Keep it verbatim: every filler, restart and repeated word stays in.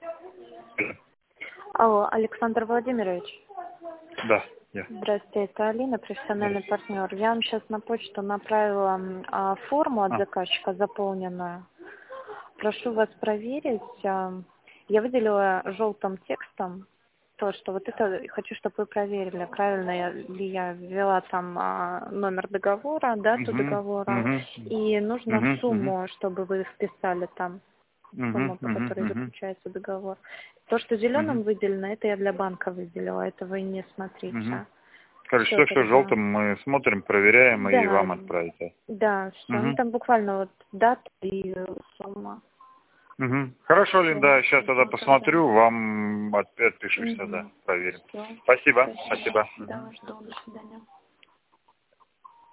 Алло, Александр Владимирович. Да, я. Здравствуйте, это Алина, профессиональный партнер. Я вам сейчас на почту направила а, форму от А. заказчика заполненную. Прошу вас проверить. А, я выделила желтым текстом то, что вот это хочу, чтобы вы проверили, правильно я, ли я ввела там а, номер договора, дату Угу, договора, угу, и нужно угу, сумму, чтобы вы вписали там. Сумма, по угу, которой угу, заключается договор. То, что угу, зеленым выделено, это я для банка выделила, это вы не угу. смотрите. Хорошо, Все все, что тогда. желтым мы смотрим, проверяем и Да, вам отправить. да, все. Ну Угу. там буквально вот дата и сумма. Угу. Хорошо, Все, Линда, сейчас тогда жду тогда. посмотрю, вам от- отпишусь тогда, Угу. проверим. Все. Спасибо, Спасибо. спасибо. Да, жду, до свидания.